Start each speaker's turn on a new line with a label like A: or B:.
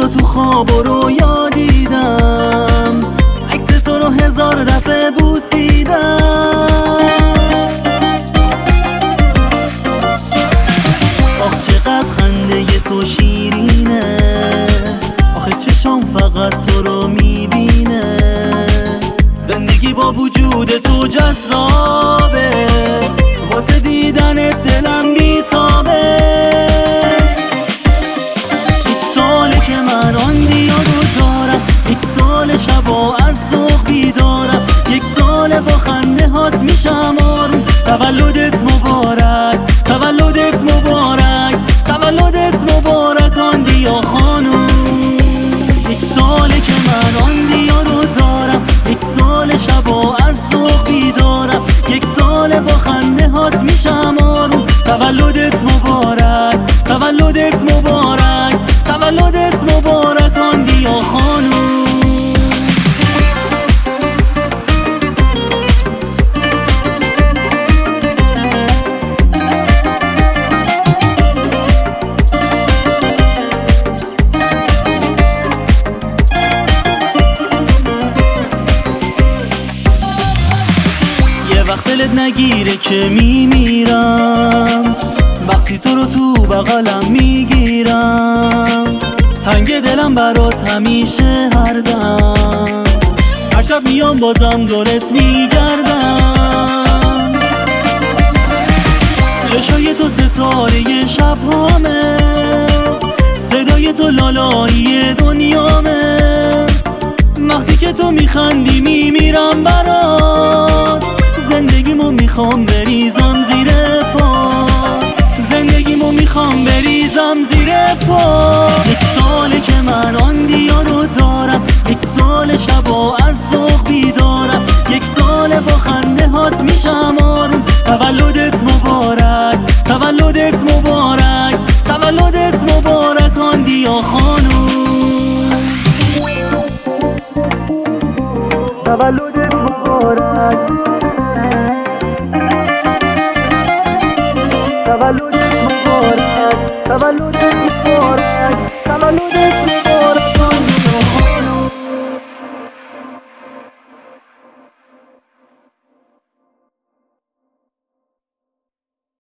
A: تو تو خواب و رویا دیدم، عکس تو رو 1000 دفعه بوسیدم. آخ چقدر خنده تو شیرینه، آخه چشام فقط تو رو میبینه. زندگی با وجود تو جذابه، واسه دیدنت دلم بیتابه. یک ساله که من آن دیار رو دارم، یک سال شبا از ذوق بیدارم، یک سال با خنده هات میشم آروم. تولدت مبارک، تولدت مبارک، تولدت مبارک آن دیا خانوم. یک ساله که من آن دیا رو دارم، یک سال شبا از ذوق بیدارم، یک سال با خنده هات میشم آروم. تولدت مبارک، تولدت مبارک، تولدت مبارک آن دیا خانوم. وقت دلت نگیره که میمیرم، وقتی تو رو تو بغلم میگیرم. تنگ دلم برات همیشه هر دم، هر شب میام بازم دورت میگردم. چشای تو ستاره شبهامه، صدای تو لالایی دنیامه. وقتی که تو میخندی میمیرم برات، زندگیمو میخوام بریزم زیر پا، زندگیمو میخوام بریزم زیر پا. یک ساله که من آن دیا رو دارم، یک سال شبا از ذوق بیدارم، یک سال با خنده هات میشم آروم. تولدت مبارک، تولدت مبارک، تولدت مبارک آن دیا خانوم. تولدت مبارک، تولدت مبارک، تولدت مبارک، تولدت مبارک.